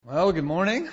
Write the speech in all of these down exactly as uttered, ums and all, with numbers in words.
Well, good morning.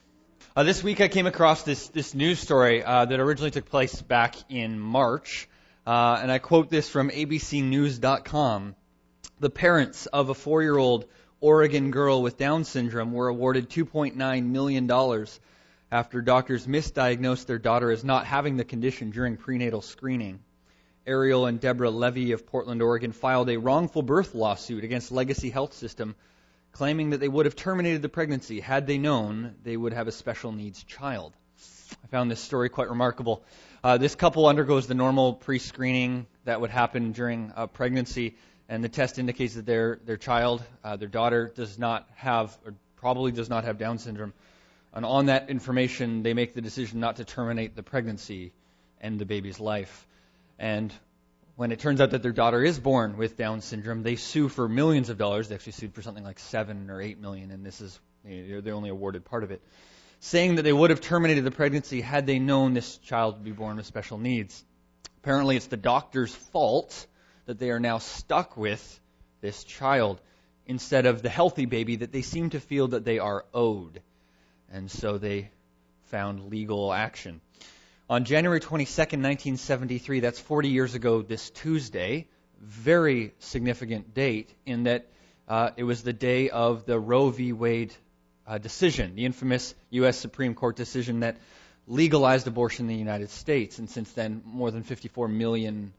Uh, this week I came across this, this news story uh, that originally took place back in March, uh, and I quote this from A B C News dot com. The parents of a four-year-old Oregon girl with Down syndrome were awarded two point nine million dollars after doctors misdiagnosed their daughter as not having the condition during prenatal screening. Ariel and Deborah Levy of Portland, Oregon filed a wrongful birth lawsuit against Legacy Health System, claiming that they would have terminated the pregnancy had they known they would have a special needs child. I found this story quite remarkable. Uh, this couple undergoes the normal pre-screening that would happen during a pregnancy, and the test indicates that their their child, uh, their daughter, does not have, or probably does not have Down syndrome. And on that information, they make the decision not to terminate the pregnancy and the baby's life. And when it turns out that their daughter is born with Down syndrome, they sue for millions of dollars. They actually sued for something like seven or eight million, and this is, they only awarded part of it, saying that they would have terminated the pregnancy had they known this child would be born with special needs. Apparently, it's the doctor's fault that they are now stuck with this child instead of the healthy baby that they seem to feel that they are owed. And so they found legal action. On January twenty-second, nineteen seventy-three, that's forty years ago this Tuesday, very significant date in that uh, it was the day of the Roe v. Wade uh, decision, the infamous U S Supreme Court decision that legalized abortion in the United States. And since then, more than fifty-four million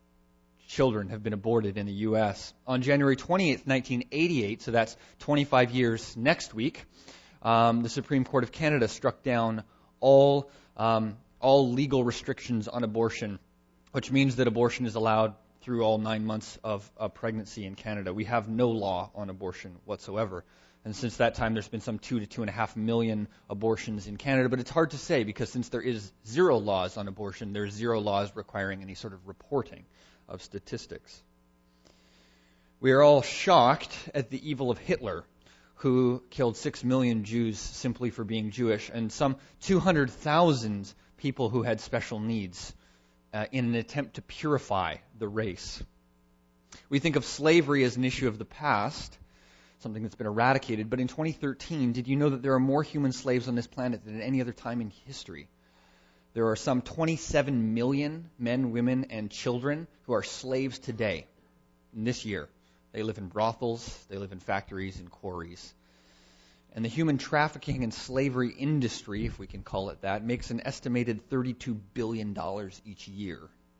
children have been aborted in the U S. On January twenty-eighth, nineteen eighty-eight, so that's twenty-five years next week, um, the Supreme Court of Canada struck down all um, all legal restrictions on abortion, which means that abortion is allowed through all nine months of a pregnancy in Canada. We have no law on abortion whatsoever. And since that time, there's been some two to two and a half million abortions in Canada. But it's hard to say because since there is zero laws on abortion, there's zero laws requiring any sort of reporting of statistics. We are all shocked at the evil of Hitler, who killed six million Jews simply for being Jewish, and some two hundred thousand people who had special needs uh, in an attempt to purify the race. We think of slavery as an issue of the past, something that's been eradicated, but in twenty thirteen, did you know that there are more human slaves on this planet than at any other time in history? There are some twenty-seven million men, women, and children who are slaves today, in this year. They live in brothels, they live in factories and quarries. And the human trafficking and slavery industry, if we can call it that, makes an estimated thirty-two billion dollars each year.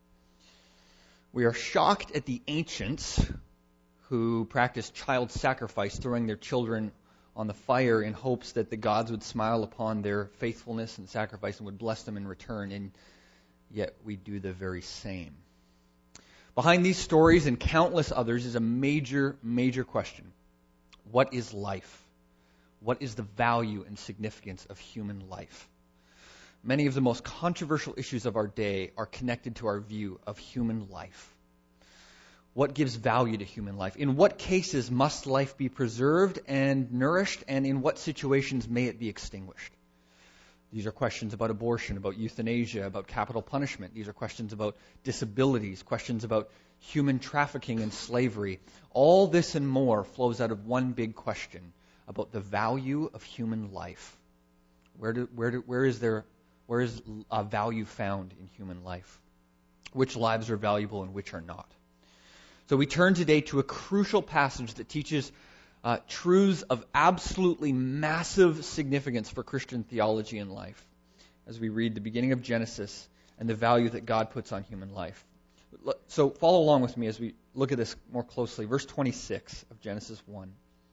We are shocked at the ancients who practiced child sacrifice, throwing their children on the fire in hopes that the gods would smile upon their faithfulness and sacrifice and would bless them in return, and yet we do the very same. Behind these stories and countless others is a major, major question. What is life? What is the value and significance of human life? Many of the most controversial issues of our day are connected to our view of human life. What gives value to human life? In what cases must life be preserved and nourished, and in what situations may it be extinguished? These are questions about abortion, about euthanasia, about capital punishment. These are questions about disabilities, questions about human trafficking and slavery. All this and more flows out of one big question about the value of human life. Where do, where do, where is there, where is uh, value found in human life? Which lives are valuable and which are not? So we turn today to a crucial passage that teaches uh, truths of absolutely massive significance for Christian theology and life, as we read the beginning of Genesis and the value that God puts on human life. So follow along with me as we look at this more closely. Verse twenty-six of Genesis one.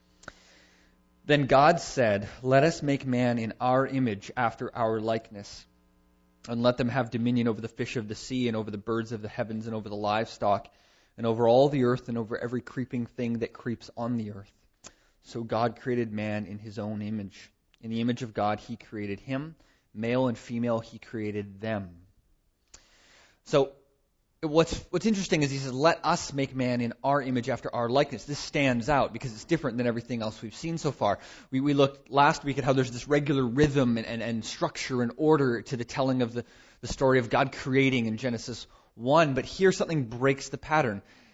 Then God said, "Let us make man in our image, after our likeness, and let them have dominion over the fish of the sea, and over the birds of the heavens, and over the livestock, and over all the earth, and over every creeping thing that creeps on the earth." So God created man in his own image. In the image of God he created him. Male and female he created them. So What's what's interesting is he says, let us make man in our image after our likeness. This stands out because it's different than everything else we've seen so far. We we looked last week at how there's this regular rhythm and, and, and structure and order to the telling of the, the story of God creating in Genesis one. But here something breaks the pattern.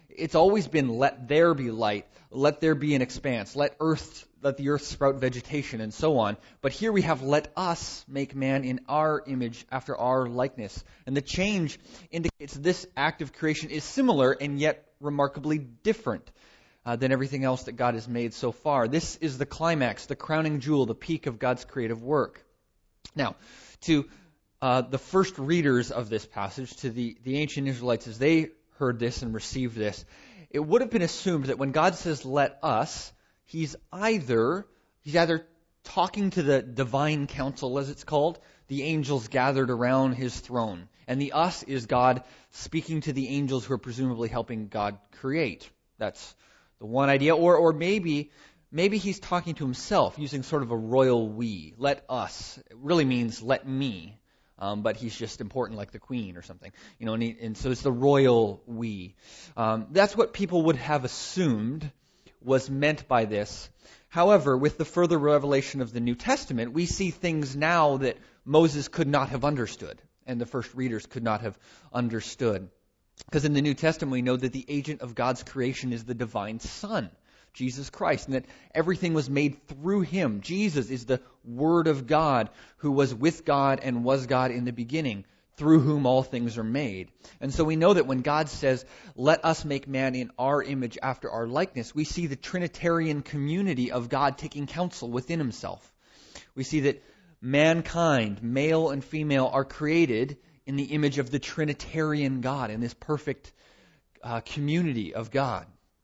It's always been let there be light, let there be an expanse, let earth, let the earth sprout vegetation, and so on. But here we have let us make man in our image after our likeness. And the change indicates this act of creation is similar and yet remarkably different uh, than everything else that God has made so far. This is the climax, the crowning jewel, the peak of God's creative work. Now, to uh, the first readers of this passage, to the, the ancient Israelites, as they heard this and received this, it would have been assumed that when God says let us, he's either he's either talking to the divine council, as it's called, the angels gathered around his throne. And the us is God speaking to the angels who are presumably helping God create. That's the one idea. Or or maybe maybe he's talking to himself using sort of a royal we. Let us. It really means let me. Um, but he's just important like the queen or something. You know, and, he, and so it's the royal we. Um, that's what people would have assumed was meant by this. However, with the further revelation of the New Testament, we see things now that Moses could not have understood and the first readers could not have understood. Because in the New Testament, we know that the agent of God's creation is the divine Son, Jesus Christ, and that everything was made through him. Jesus is the Word of God who was with God and was God in the beginning, through whom all things are made. And so we know that when God says, let us make man in our image after our likeness, we see the Trinitarian community of God taking counsel within himself. We see that mankind, male and female, are created in the image of the Trinitarian God, in this perfect uh, community of God.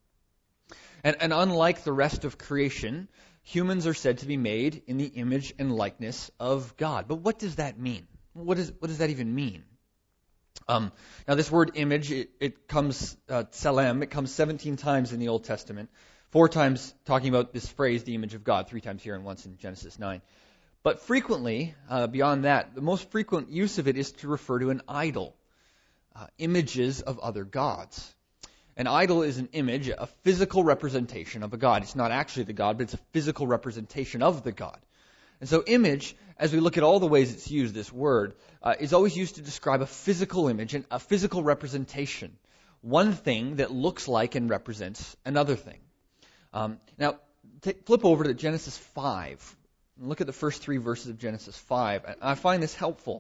And, and unlike the rest of creation, humans are said to be made in the image and likeness of God. But what does that mean? What, is, what does that even mean? Um, now, this word image, it, it comes, uh, tselem, it comes seventeen times in the Old Testament. Four times talking about this phrase, the image of God. Three times here and once in Genesis nine. But frequently, uh, beyond that, the most frequent use of it is to refer to an idol. Uh, images of other gods. An idol is an image, a physical representation of a god. It's not actually the god, but it's a physical representation of the god. And so image, as we look at all the ways it's used, this word, uh, is always used to describe a physical image, and a physical representation. One thing that looks like and represents another thing. Um, now, take, flip over to Genesis five. And look at the first three verses of Genesis five. I find this helpful.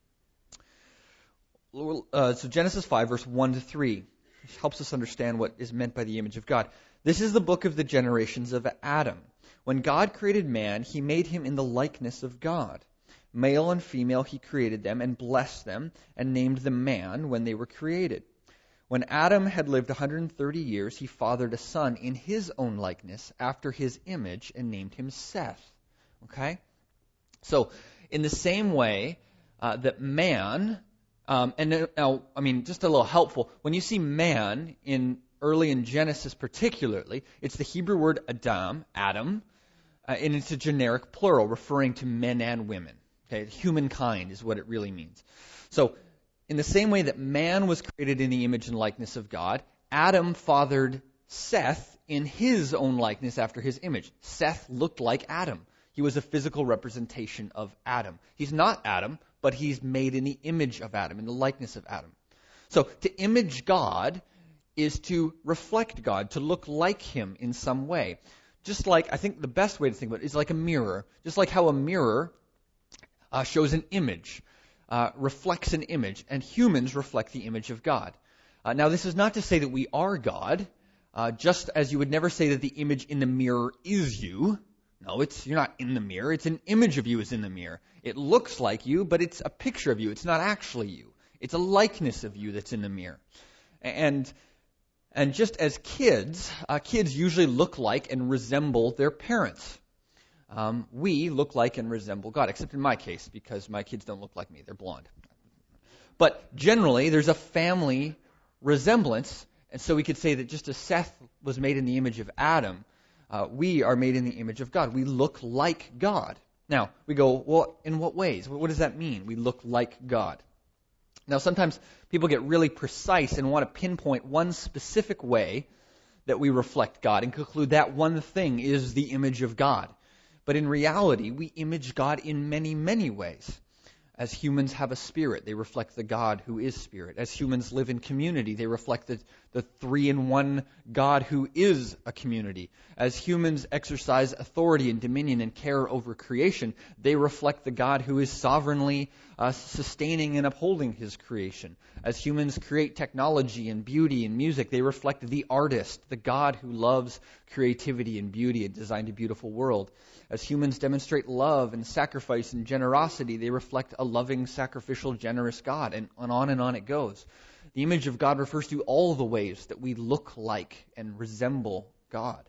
Uh, so Genesis five, verse one to three. Which helps us understand what is meant by the image of God. This is the book of the generations of Adam. When God created man, he made him in the likeness of God. Male and female he created them and blessed them and named them man when they were created. When Adam had lived one hundred thirty years, he fathered a son in his own likeness after his image and named him Seth. Okay? So, in the same way uh, that man... Um, and now, I mean, just a little helpful. When you see man in early in Genesis particularly, it's the Hebrew word Adam, Adam, uh, and it's a generic plural referring to men and women. Okay, humankind is what it really means. So, in the same way that man was created in the image and likeness of God, Adam fathered Seth in his own likeness after his image. Seth looked like Adam. He was a physical representation of Adam. He's not Adam, but he's made in the image of Adam, in the likeness of Adam. So to image God is to reflect God, to look like him in some way. Just like, I think the best way to think about it is like a mirror. Just like how a mirror uh, shows an image, uh, reflects an image, and humans reflect the image of God. Uh, now this is not to say that we are God, uh, just as you would never say that the image in the mirror is you. No, it's you're not in the mirror. It's an image of you is in the mirror. It looks like you, but it's a picture of you. It's not actually you. It's a likeness of you that's in the mirror. And and just as kids, uh, kids usually look like and resemble their parents. Um, we look like and resemble God, except in my case, because my kids don't look like me. They're blonde. But generally, there's a family resemblance, and so we could say that just as Seth was made in the image of Adam, Uh, we are made in the image of God. We look like God. Now, we go, well, in what ways? What does that mean? We look like God. Now, sometimes people get really precise and want to pinpoint one specific way that we reflect God and conclude that one thing is the image of God. But in reality, we image God in many, many ways. As humans have a spirit, they reflect the God who is spirit. As humans live in community, they reflect the, the three-in-one God who is a community. As humans exercise authority and dominion and care over creation, they reflect the God who is sovereignly uh, sustaining and upholding his creation. As humans create technology and beauty and music, they reflect the artist, the God who loves creativity and beauty and designed a beautiful world. As humans demonstrate love and sacrifice and generosity, they reflect a loving, sacrificial, generous God, and on and on it goes. The image of God refers to all the ways that we look like and resemble God.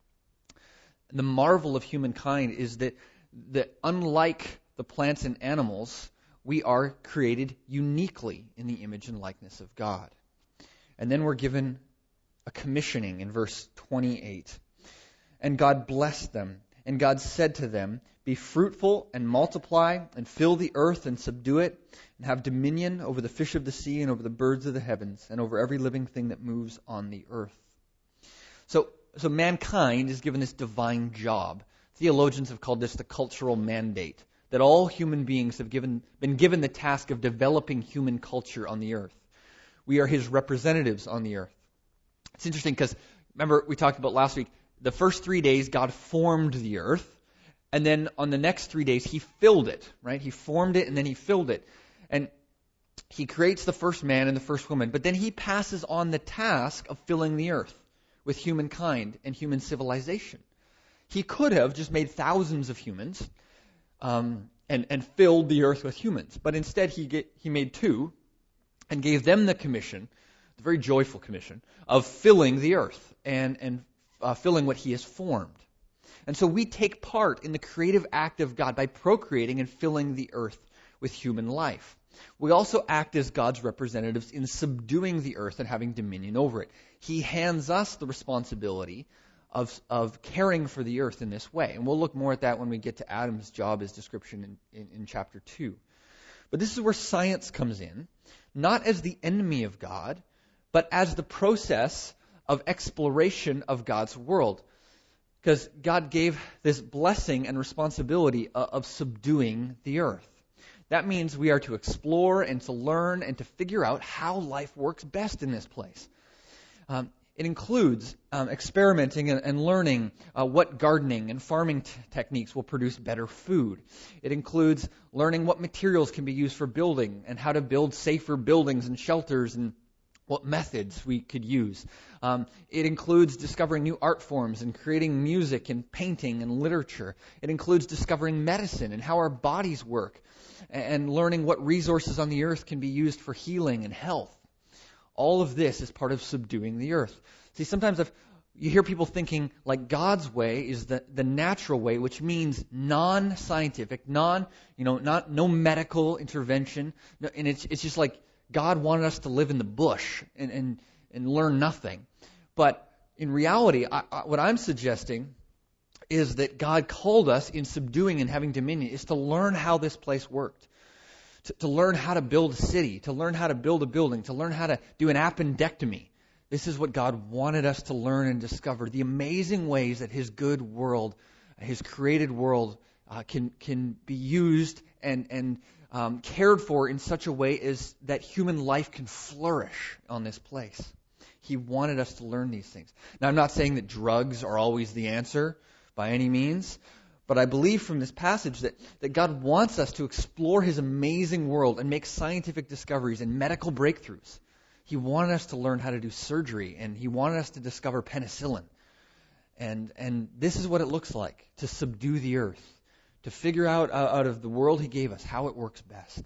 The marvel of humankind is that, that unlike the plants and animals, we are created uniquely in the image and likeness of God. And then we're given a commissioning in verse twenty-eight. And God blessed them. And God said to them, be fruitful and multiply and fill the earth and subdue it and have dominion over the fish of the sea and over the birds of the heavens and over every living thing that moves on the earth. So, so mankind is given this divine job. Theologians have called this the cultural mandate, that all human beings have given, been given the task of developing human culture on the earth. We are his representatives on the earth. It's interesting because, remember, we talked about last week, the first three days, God formed the earth, and then on the next three days, he filled it, right? He formed it, and then he filled it. And he creates the first man and the first woman, but then he passes on the task of filling the earth with humankind and human civilization. He could have just made thousands of humans um, and, and filled the earth with humans, but instead he, get, he made two and gave them the commission, the very joyful commission, of filling the earth and, and Uh, filling what he has formed. And so we take part in the creative act of God by procreating and filling the earth with human life. We also act as God's representatives in subduing the earth and having dominion over it. He hands us the responsibility of, of caring for the earth in this way. And we'll look more at that when we get to Adam's job as description in, in, in chapter two. But this is where science comes in, not as the enemy of God, but as the process of exploration of God's world. Because God gave this blessing and responsibility of, of subduing the earth. That means we are to explore and to learn and to figure out how life works best in this place. Um, it includes um, experimenting and, and learning uh, what gardening and farming t- techniques will produce better food. It includes learning what materials can be used for building and how to build safer buildings and shelters and what methods we could use. Um, it includes discovering new art forms and creating music and painting and literature. It includes discovering medicine and how our bodies work and learning what resources on the earth can be used for healing and health. All of this is part of subduing the earth. See, sometimes I've, you hear people thinking like God's way is the, the natural way, which means non-scientific, non, you know, not no medical intervention, and it's it's just like God wanted us to live in the bush and, and, and learn nothing. But in reality, I, I, what I'm suggesting is that God called us in subduing and having dominion is to learn how this place worked, to, to learn how to build a city, to learn how to build a building, to learn how to do an appendectomy. This is what God wanted us to learn and discover, the amazing ways that his good world, his created world, uh, can can be used and and Um, cared for in such a way as that human life can flourish on this place. He wanted us to learn these things. Now, I'm not saying that drugs are always the answer by any means, but I believe from this passage that, that God wants us to explore his amazing world and make scientific discoveries and medical breakthroughs. He wanted us to learn how to do surgery, and he wanted us to discover penicillin. And, and this is what it looks like to subdue the earth, to figure out uh, out of the world he gave us how it works best.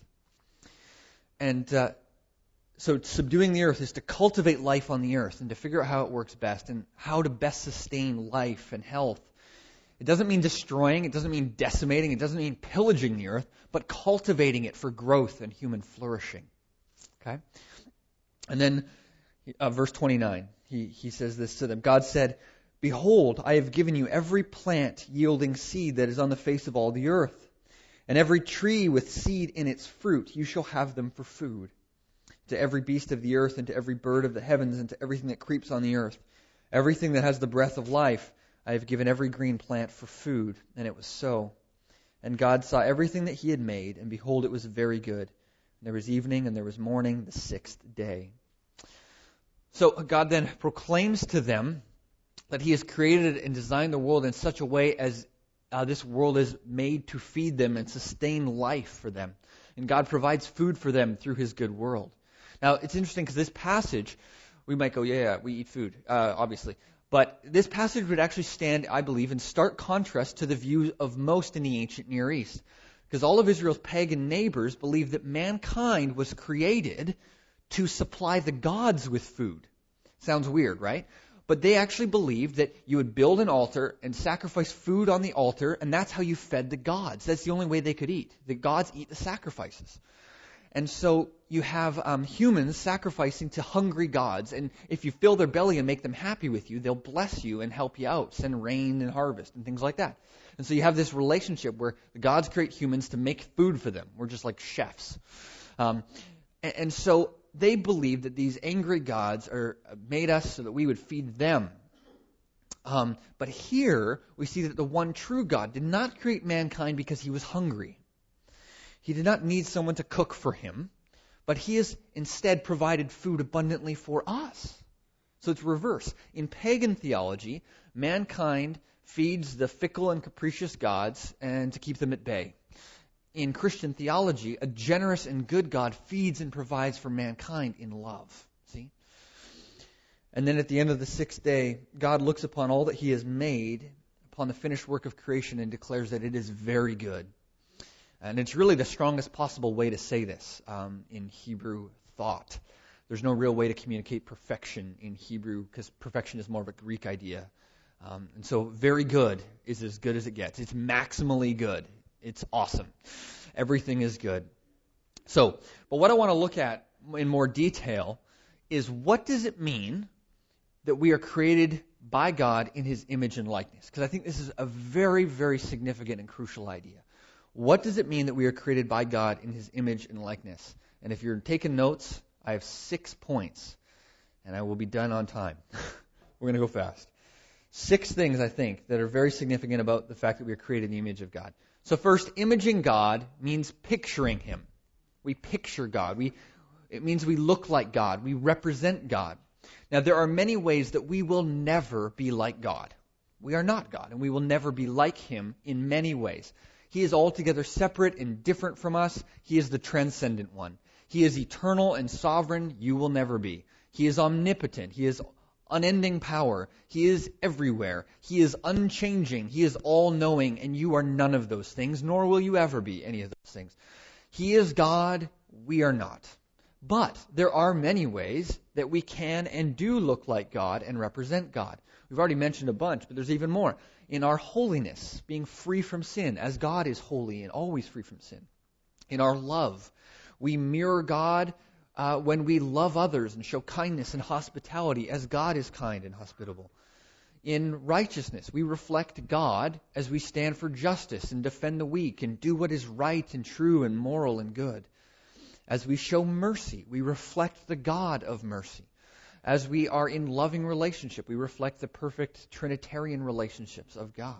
And uh, so subduing the earth is to cultivate life on the earth and to figure out how it works best and how to best sustain life and health. It doesn't mean destroying, it doesn't mean decimating, it doesn't mean pillaging the earth, but cultivating it for growth and human flourishing. Okay? And then uh, verse twenty-nine, he, he says this to them. God said, behold, I have given you every plant yielding seed that is on the face of all the earth, and every tree with seed in its fruit. You shall have them for food. To every beast of the earth, and to every bird of the heavens, and to everything that creeps on the earth, everything that has the breath of life, I have given every green plant for food. And it was so. And God saw everything that he had made, and behold, it was very good. And there was evening, and there was morning, the sixth day. So God then proclaims to them that he has created and designed the world in such a way as uh, this world is made to feed them and sustain life for them. And God provides food for them through his good world. Now, it's interesting because this passage, we might go, yeah, yeah, we eat food, uh, obviously. But this passage would actually stand, I believe, in stark contrast to the view of most in the ancient Near East. Because all of Israel's pagan neighbors believed that mankind was created to supply the gods with food. Sounds weird, right? But they actually believed that you would build an altar and sacrifice food on the altar, and that's how you fed the gods. That's the only way they could eat. The gods eat the sacrifices. And so you have um, humans sacrificing to hungry gods, and if you fill their belly and make them happy with you, they'll bless you and help you out, send rain and harvest and things like that. And so you have this relationship where the gods create humans to make food for them. We're just like chefs. Um, and, and so they believe that these angry gods are made us so that we would feed them. Um, but here we see that the one true God did not create mankind because he was hungry. He did not need someone to cook for him, but he has instead provided food abundantly for us. So it's reverse. In pagan theology, mankind feeds the fickle and capricious gods and to keep them at bay. In Christian theology, a generous and good God feeds and provides for mankind in love. See? And then at the end of the sixth day, God looks upon all that he has made, upon the finished work of creation, and declares that it is very good. And it's really the strongest possible way to say this um, in Hebrew thought. There's no real way to communicate perfection in Hebrew because perfection is more of a Greek idea. Um, and so very good is as good as it gets. It's maximally good. It's awesome. Everything is good. So, but what I want to look at in more detail is what does it mean that we are created by God in his image and likeness? Because I think this is a very, very significant and crucial idea. What does it mean that we are created by God in his image and likeness? And if you're taking notes, I have six points, and I will be done on time. We're going to go fast. Six things, I think, that are very significant about the fact that we are created in the image of God. So first, imaging God means picturing him. We picture God. We, it means we look like God. We represent God. Now, there are many ways that we will never be like God. We are not God, and we will never be like him in many ways. He is altogether separate and different from us. He is the transcendent one. He is eternal and sovereign. You will never be. He is omnipotent. He is unending power. He is everywhere. He is unchanging. He is all-knowing, and you are none of those things, nor will you ever be any of those things. He is God. We are not. But there are many ways that we can and do look like God and represent God. We've already mentioned a bunch, but there's even more. In our holiness, being free from sin, as God is holy and always free from sin. In our love, we mirror God uh, when we love others and show kindness and hospitality, as God is kind and hospitable. In righteousness, we reflect God as we stand for justice and defend the weak and do what is right and true and moral and good. As we show mercy, we reflect the God of mercy. As we are in loving relationship, we reflect the perfect Trinitarian relationships of God.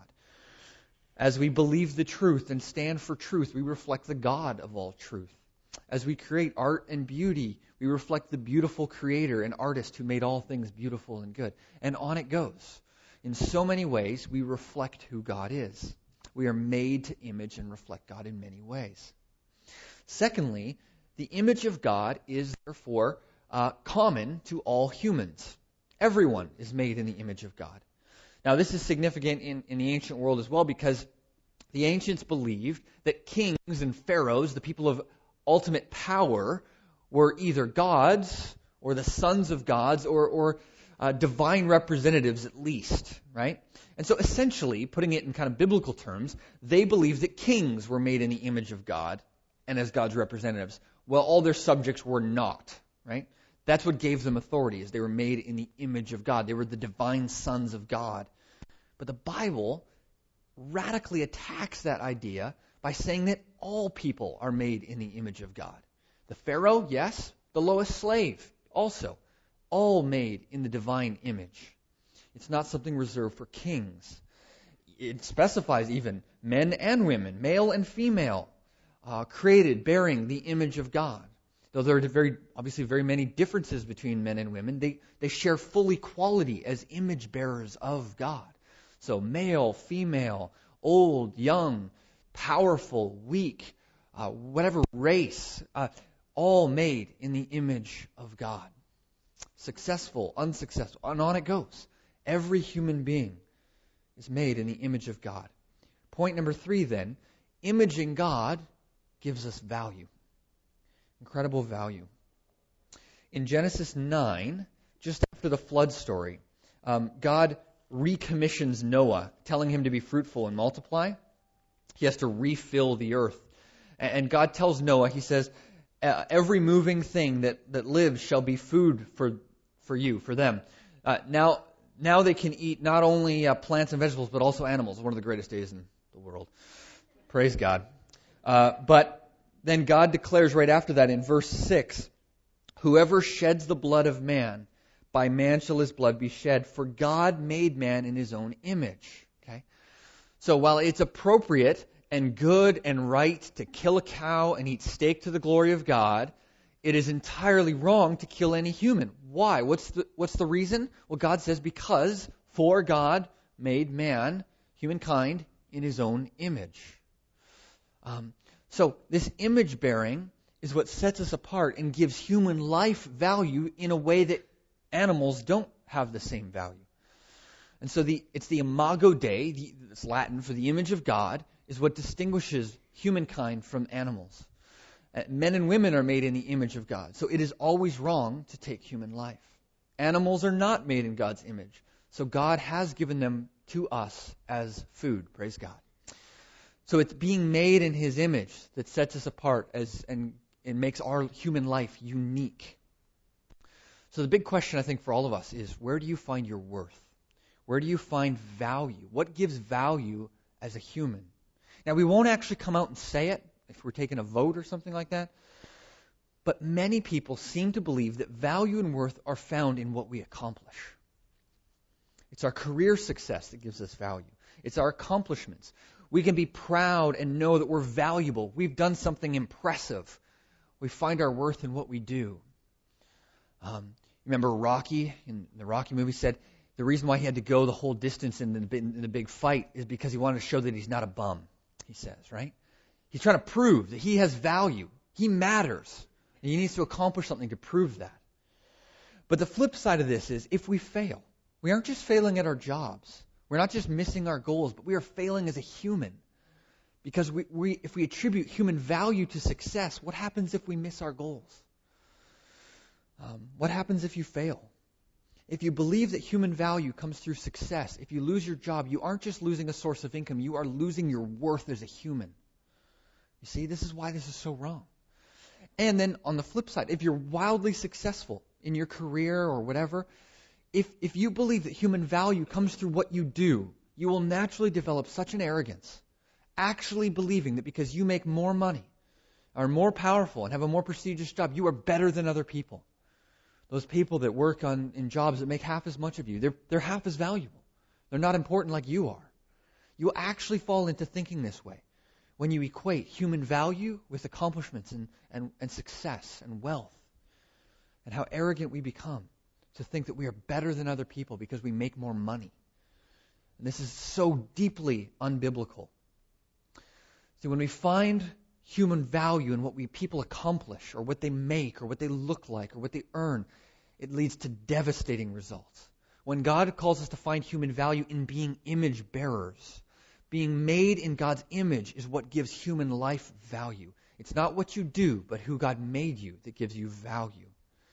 As we believe the truth and stand for truth, we reflect the God of all truth. As we create art and beauty, we reflect the beautiful creator and artist who made all things beautiful and good. And on it goes. In so many ways, we reflect who God is. We are made to image and reflect God in many ways. Secondly, the image of God is therefore Uh, common to all humans. Everyone is made in the image of God. Now, this is significant in, in the ancient world as well, because the ancients believed that kings and pharaohs, the people of ultimate power, were either gods or the sons of gods or, or uh, divine representatives at least, right? And so essentially, putting it in kind of biblical terms, they believed that kings were made in the image of God and as God's representatives, while all their subjects were not, right? That's what gave them authority, is they were made in the image of God. They were the divine sons of God. But the Bible radically attacks that idea by saying that all people are made in the image of God. The Pharaoh, yes. The lowest slave, also. All made in the divine image. It's not something reserved for kings. it specifies even men and women, male and female, uh, created bearing the image of God. Though there are very, obviously very many differences between men and women, they, they share full equality as image bearers of God. So male, female, old, young, powerful, weak, uh, whatever race, uh, all made in the image of God. Successful, unsuccessful, and on it goes. Every human being is made in the image of God. Point number three then, imaging God gives us value. Incredible value. In Genesis nine, just after the flood story, um, God recommissions Noah, telling him to be fruitful and multiply. He has to refill the earth. And God tells Noah, he says, every moving thing that, that lives shall be food for, for you, for them. Uh, now, now they can eat not only uh, plants and vegetables, but also animals. One of the greatest days in the world. Praise God. Uh, but then God declares right after that in verse six, whoever sheds the blood of man, by man shall his blood be shed, for God made man in his own image. Okay? So while it's appropriate and good and right to kill a cow and eat steak to the glory of God, it is entirely wrong to kill any human. Why? What's the, what's the reason? Well, God says because for God made man, humankind, in his own image. Um, so this image bearing is what sets us apart and gives human life value in a way that animals don't have the same value. And so the it's the imago Dei, the, it's Latin for the image of God, is what distinguishes humankind from animals. Uh, men and women are made in the image of God. So it is always wrong to take human life. Animals are not made in God's image. So God has given them to us as food. Praise God. So it's being made in His image that sets us apart as and it makes our human life unique. So the big question, I think, for all of us is, where do you find your worth? Where do you find value? What gives value as a human? Now, we won't actually come out and say it if we're taking a vote or something like that. But many people seem to believe that value and worth are found in what we accomplish. It's our career success that gives us value. It's our accomplishments. We can be proud and know that we're valuable. We've done something impressive. We find our worth in what we do. Um, remember Rocky, in the Rocky movie, said the reason why he had to go the whole distance in the, in the big fight is because he wanted to show that he's not a bum, he says, right? He's trying to prove that he has value. He matters. And he needs to accomplish something to prove that. But the flip side of this is, if we fail, we aren't just failing at our jobs. We're not just missing our goals, but we are failing as a human. Because we, we, if we attribute human value to success, what happens if we miss our goals? Um, what happens if you fail? If you believe that human value comes through success, if you lose your job, you aren't just losing a source of income, you are losing your worth as a human. You see, this is why this is so wrong. And then on the flip side, if you're wildly successful in your career or whatever, if if you believe that human value comes through what you do, you will naturally develop such an arrogance, actually believing that because you make more money, are more powerful, and have a more prestigious job, you are better than other people. Those people that work on in jobs that make half as much of you, they're they're half as valuable. They're not important like you are. You actually fall into thinking this way when you equate human value with accomplishments and, and, and success and wealth, and how arrogant we become to think that we are better than other people because we make more money. And this is so deeply unbiblical. See, when we find human value in what we people accomplish or what they make or what they look like or what they earn, it leads to devastating results. When God calls us to find human value in being image bearers, being made in God's image is what gives human life value. It's not what you do, but who God made you that gives you value.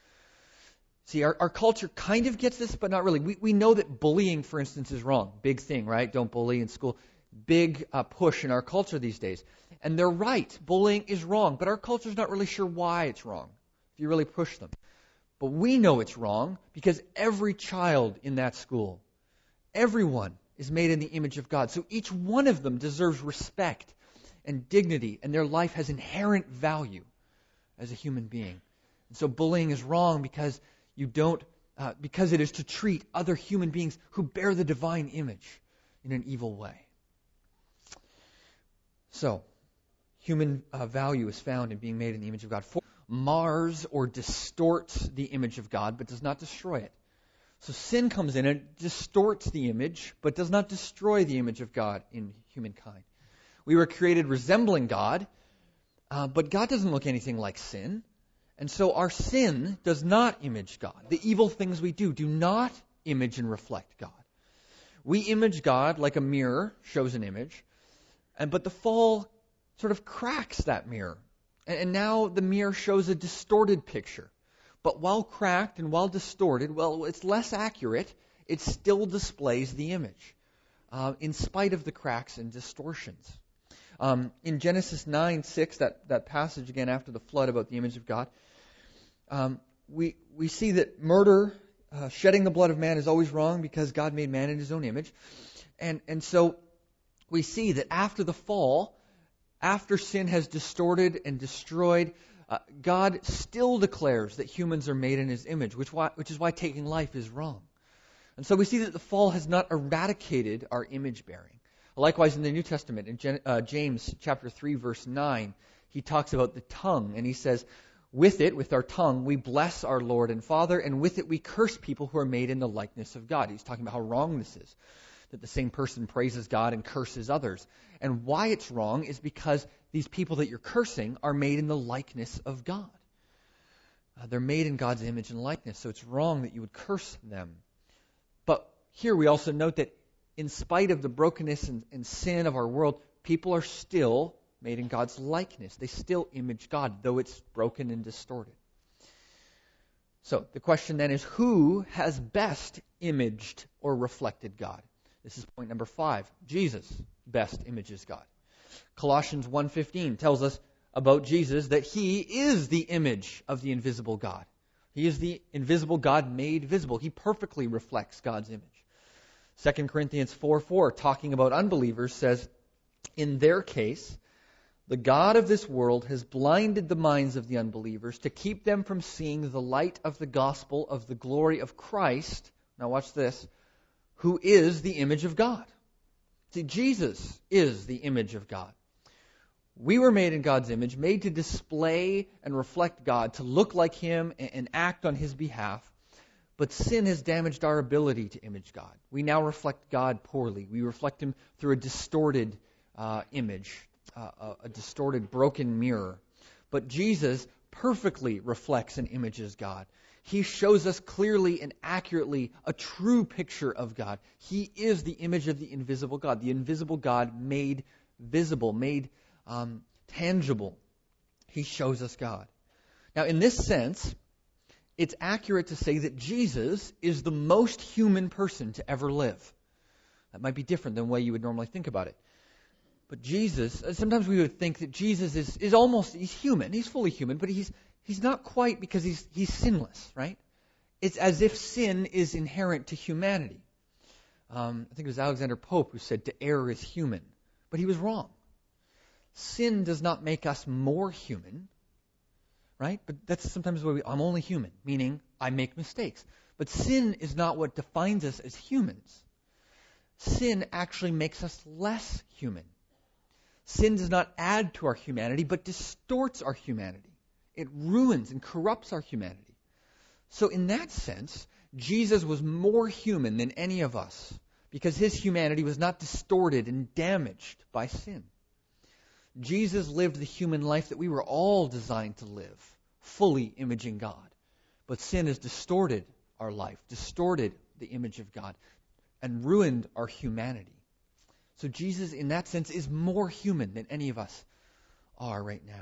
See, our, our culture kind of gets this, but not really. We, we know that bullying, for instance, is wrong. Big thing, right? Don't bully in school. Big uh, push in our culture these days. And they're right. Bullying is wrong, but our culture's not really sure why it's wrong, if you really push them. But we know it's wrong because every child in that school, everyone is made in the image of God. So each one of them deserves respect and dignity, and their life has inherent value as a human being. And so bullying is wrong because you don't, uh, because it is to treat other human beings who bear the divine image in an evil way. So, human uh, value is found in being made in the image of God. For mars or distorts the image of God, but does not destroy it. So sin comes in and distorts the image, but does not destroy the image of God in humankind. We were created resembling God, uh, but God doesn't look anything like sin. And so our sin does not image God. The evil things we do do not image and reflect God. We image God like a mirror shows an image, and but the fall sort of cracks that mirror. And, and now the mirror shows a distorted picture. But while cracked and while distorted, well, it's less accurate. It still displays the image, uh, in spite of the cracks and distortions. Um, in Genesis nine six, that, that passage again after the flood about the image of God, um, we we see that murder, uh, shedding the blood of man, is always wrong because God made man in His own image, and and so we see that after the fall, after sin has distorted and destroyed, Uh, God still declares that humans are made in His image, which, why, which is why taking life is wrong. And so we see that the fall has not eradicated our image bearing. Likewise, in the New Testament, in Gen- uh, James chapter three, verse nine, he talks about the tongue, and he says, with it, with our tongue, we bless our Lord and Father, and with it we curse people who are made in the likeness of God. He's talking about how wrong this is, that the same person praises God and curses others. And why it's wrong is because these people that you're cursing are made in the likeness of God. Uh, they're made in God's image and likeness, so it's wrong that you would curse them. But here we also note that in spite of the brokenness and, and sin of our world, people are still made in God's likeness. They still image God, though it's broken and distorted. So the question then is, who has best imaged or reflected God? This is point number five. Jesus best images God. Colossians one fifteen tells us about Jesus that He is the image of the invisible God. He is the invisible God made visible. He perfectly reflects God's image. Second Corinthians four four, talking about unbelievers, says, in their case, the God of this world has blinded the minds of the unbelievers to keep them from seeing the light of the gospel of the glory of Christ. Now watch this. Who is the image of God. See, Jesus is the image of God. We were made in God's image, made to display and reflect God, to look like Him and act on His behalf. But sin has damaged our ability to image God. We now reflect God poorly. We reflect Him through a distorted uh, image, uh, a, a distorted, broken mirror. But Jesus perfectly reflects and images God. He shows us clearly and accurately a true picture of God. He is the image of the invisible God, the invisible God made visible, made um, tangible. He shows us God. Now, in this sense, it's accurate to say that Jesus is the most human person to ever live. That might be different than the way you would normally think about it. But Jesus, sometimes we would think that Jesus is, is almost, he's human, he's fully human, but he's He's not quite, because he's he's sinless, right? It's as if sin is inherent to humanity. Um, I think it was Alexander Pope who said, to err is human. But he was wrong. Sin does not make us more human, right? But that's sometimes what we, I'm only human, meaning I make mistakes. But sin is not what defines us as humans. Sin actually makes us less human. Sin does not add to our humanity, but distorts our humanity. It ruins and corrupts our humanity. So in that sense, Jesus was more human than any of us because His humanity was not distorted and damaged by sin. Jesus lived the human life that we were all designed to live, fully imaging God. But sin has distorted our life, distorted the image of God, and ruined our humanity. So Jesus, in that sense, is more human than any of us are right now.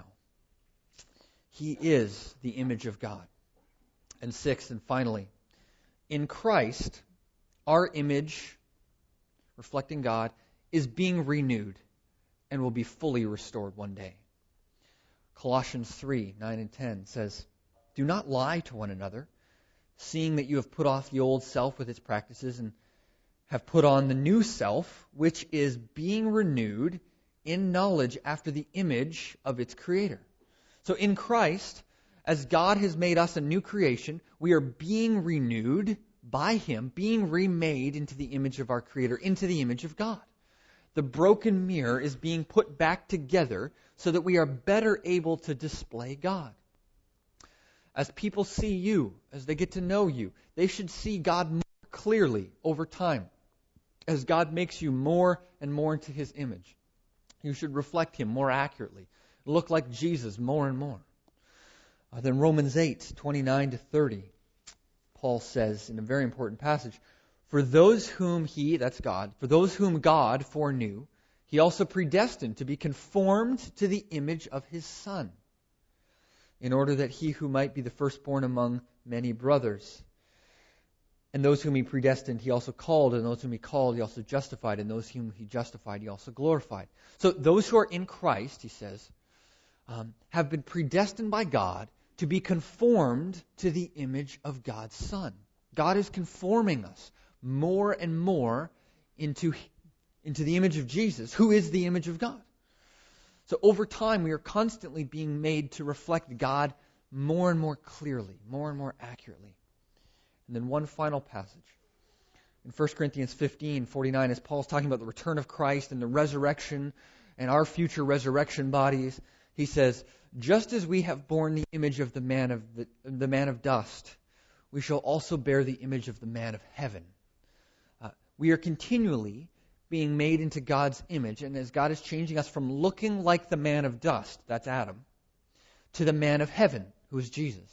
He is the image of God. And sixth and finally, in Christ, our image, reflecting God, is being renewed and will be fully restored one day. Colossians three, nine and ten says, do not lie to one another, seeing that you have put off the old self with its practices and have put on the new self, which is being renewed in knowledge after the image of its Creator. So in Christ, as God has made us a new creation, we are being renewed by Him, being remade into the image of our Creator, into the image of God. the broken mirror is being put back together so that we are better able to display God. As people see you, as they get to know you, they should see God more clearly over time. As God makes you more and more into His image, you should reflect Him more accurately, look like Jesus more and more. Uh, then Romans eight, twenty-nine to thirty, Paul says in a very important passage, for those whom He, that's God, for those whom God foreknew, He also predestined to be conformed to the image of His Son, in order that He who might be the firstborn among many brothers. And those whom He predestined, He also called, and those whom He called, He also justified, and those whom He justified, He also glorified. So those who are in Christ, he says, um, have been predestined by God to be conformed to the image of God's Son. God is conforming us more and more into, into the image of Jesus, who is the image of God. So over time, we are constantly being made to reflect God more and more clearly, more and more accurately. And then one final passage. In First Corinthians fifteen, forty-nine, as Paul's talking about the return of Christ and the resurrection and our future resurrection bodies, he says, just as we have borne the image of the man of the, the man of dust, we shall also bear the image of the man of heaven. Uh, we are continually being made into God's image, and as God is changing us from looking like the man of dust, that's Adam, to the man of heaven, who is Jesus.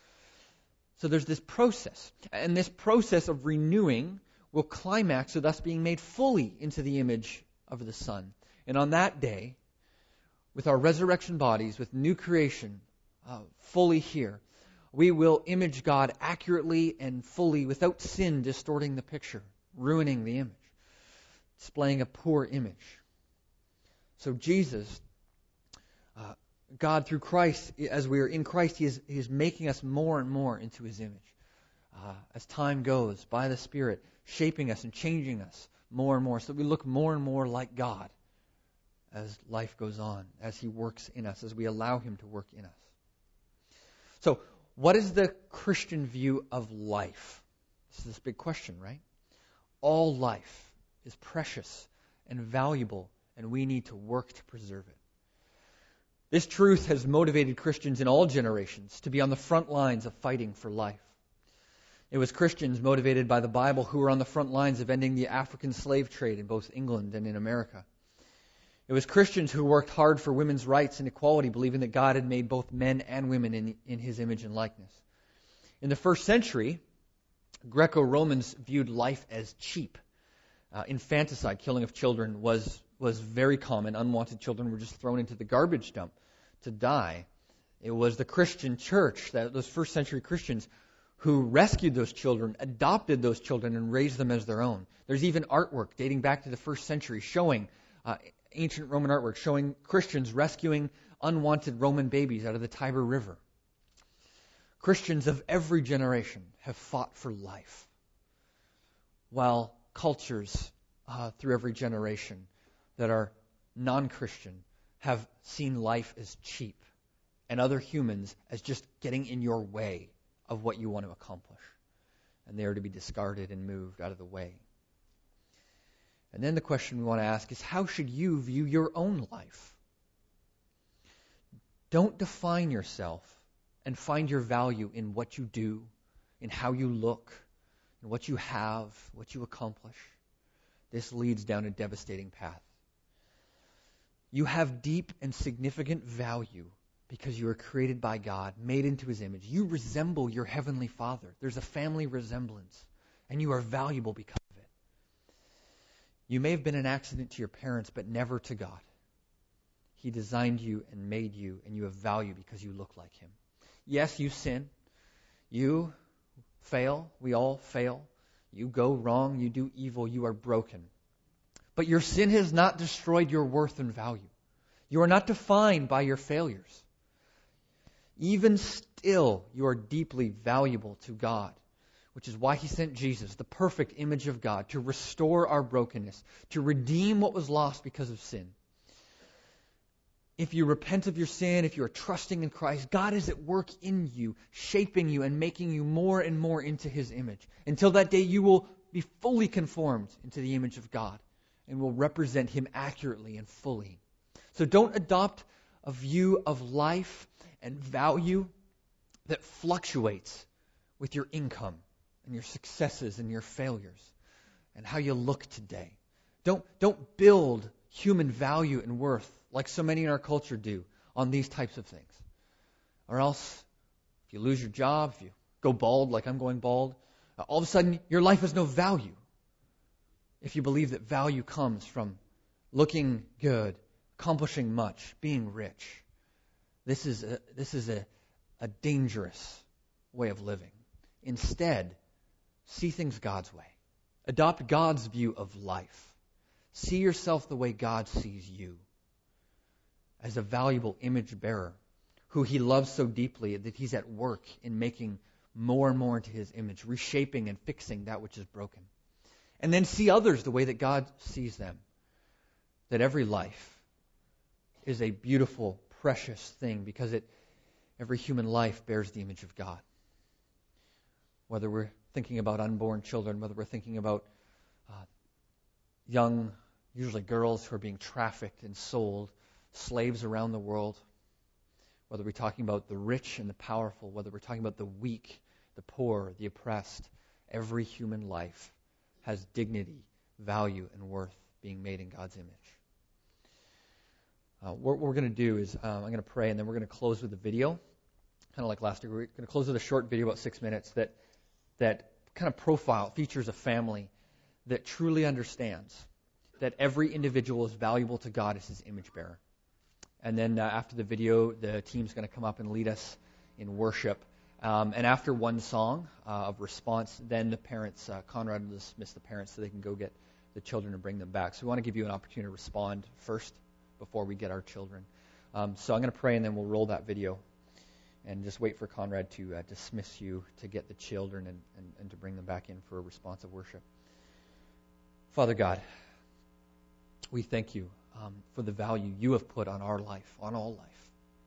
So there's this process, and this process of renewing will climax with us being made fully into the image of the Son. And on that day, with our resurrection bodies, with new creation uh, fully here, we will image God accurately and fully without sin distorting the picture, ruining the image, displaying a poor image. So Jesus, uh, God through Christ, as we are in Christ, He is, he is making us more and more into His image. Uh, as time goes, by the Spirit, shaping us and changing us more and more, so that we look more and more like God as life goes on, as He works in us, as we allow Him to work in us. So, what is the Christian view of life? This is this big question, right? All life is precious and valuable, and we need to work to preserve it. This truth has motivated Christians in all generations to be on the front lines of fighting for life. It was Christians motivated by the Bible who were on the front lines of ending the African slave trade in both England and in America. It was Christians who worked hard for women's rights and equality, believing that God had made both men and women in, in His image and likeness. In the first century, Greco-Romans viewed life as cheap. Uh, infanticide, killing of children, was, was very common. Unwanted children were just thrown into the garbage dump to die. It was the Christian church, that those first century Christians, who rescued those children, adopted those children, and raised them as their own. There's even artwork dating back to the first century showing, uh, ancient Roman artwork showing Christians rescuing unwanted Roman babies out of the Tiber River. Christians of every generation have fought for life, while cultures uh, through every generation that are non-Christian have seen life as cheap and other humans as just getting in your way of what you want to accomplish. And they are to be discarded and moved out of the way. And then the question we want to ask is, how should you view your own life? Don't define yourself and find your value in what you do, in how you look, in what you have, what you accomplish. This leads down a devastating path. You have deep and significant value because you are created by God, made into His image. You resemble your Heavenly Father. There's a family resemblance, and you are valuable because of it. You may have been an accident to your parents, but never to God. He designed you and made you, and you have value because you look like Him. Yes, you sin. You fail. We all fail. You go wrong. You do evil. You are broken. But your sin has not destroyed your worth and value. You are not defined by your failures. Even still, you are deeply valuable to God, which is why He sent Jesus, the perfect image of God, to restore our brokenness, to redeem what was lost because of sin. If you repent of your sin, if you are trusting in Christ, God is at work in you, shaping you and making you more and more into His image. Until that day, you will be fully conformed into the image of God and will represent him accurately and fully. So don't adopt a view of life and value that fluctuates with your income and your successes and your failures and how you look today. Don't, don't build human value and worth like so many in our culture do on these types of things. Or else, if you lose your job, if you go bald like I'm going bald, all of a sudden your life has no value. If you believe that value comes from looking good, accomplishing much, being rich, this is a, this is a, a dangerous way of living. Instead, see things God's way. Adopt God's view of life. See yourself the way God sees you, as a valuable image bearer who he loves so deeply that he's at work in making more and more into his image, reshaping and fixing that which is broken. And then see others the way that God sees them, that every life is a beautiful, precious thing because it, every human life bears the image of God. Whether we're thinking about unborn children, whether we're thinking about uh, young, usually girls who are being trafficked and sold, slaves around the world, whether we're talking about the rich and the powerful, whether we're talking about the weak, the poor, the oppressed, every human life has dignity, value, and worth being made in God's image. Uh, what we're going to do is um, I'm going to pray, and then we're going to close with a video, kind of like last year. We're going to close with a short video, about six minutes, that that kind of profile, features a family that truly understands that every individual is valuable to God as his image bearer. And then uh, after the video, the team's going to come up and lead us in worship. Um, and after one song uh, of response, then the parents, uh, Conrad will dismiss the parents so they can go get the children and bring them back. So we want to give you an opportunity to respond first before we get our children. Um, so I'm going to pray, and then we'll roll that video. And just wait for Conrad to uh, dismiss you to get the children and, and, and to bring them back in for a responsive worship. Father God, we thank you um, for the value you have put on our life, on all life.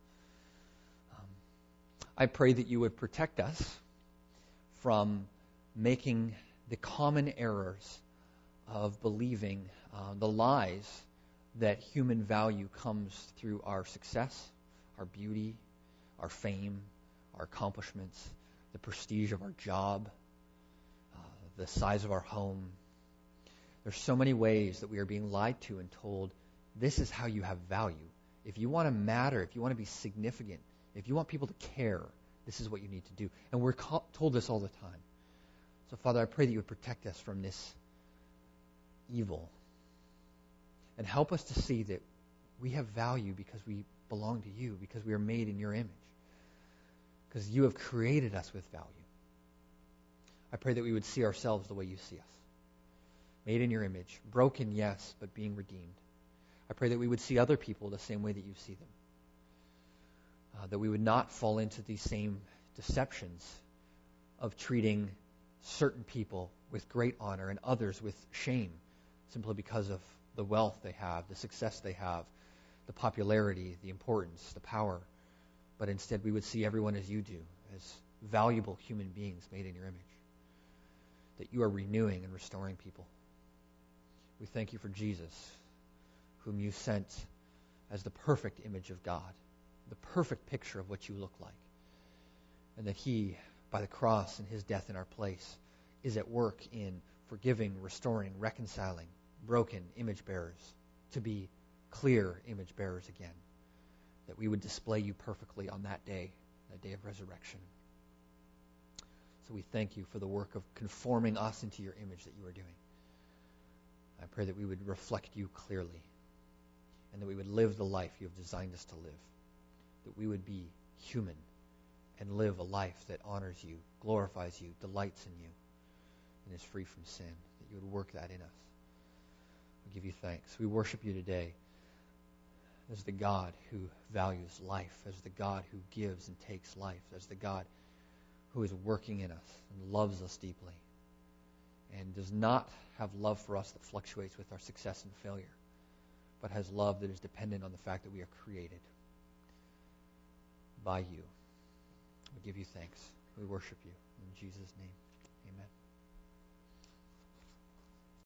Um, I pray that you would protect us from making the common errors of believing uh, the lies that human value comes through our success, our beauty, our fame, our accomplishments, the prestige of our job, uh, the size of our home. There's so many ways that we are being lied to and told, this is how you have value. If you want to matter, if you want to be significant, if you want people to care, this is what you need to do. And we're ca- told this all the time. So, Father, I pray that you would protect us from this evil and help us to see that we have value because we belong to you, because we are made in your image, because you have created us with value. I pray that we would see ourselves the way you see us, made in your image, broken, yes, but being redeemed. I pray that we would see other people the same way that you see them, uh, that we would not fall into these same deceptions of treating certain people with great honor and others with shame simply because of the wealth they have, the success they have, the popularity, the importance, the power. But instead we would see everyone as you do, as valuable human beings made in your image, that you are renewing and restoring people. We thank you for Jesus, whom you sent as the perfect image of God, the perfect picture of what you look like, and that he, by the cross and his death in our place, is at work in forgiving, restoring, reconciling broken image bearers to be clear image bearers again, that we would display you perfectly on that day, that day of resurrection. So we thank you for the work of conforming us into your image that you are doing. I pray that we would reflect you clearly, and that we would live the life you have designed us to live, that we would be human and live a life that honors you, glorifies you, delights in you, and is free from sin, that you would work that in us. We give you thanks. We worship you today as the God who values life, as the God who gives and takes life, as the God who is working in us and loves us deeply and does not have love for us that fluctuates with our success and failure, but has love that is dependent on the fact that we are created by you. We give you thanks. We worship you. In Jesus' name, amen.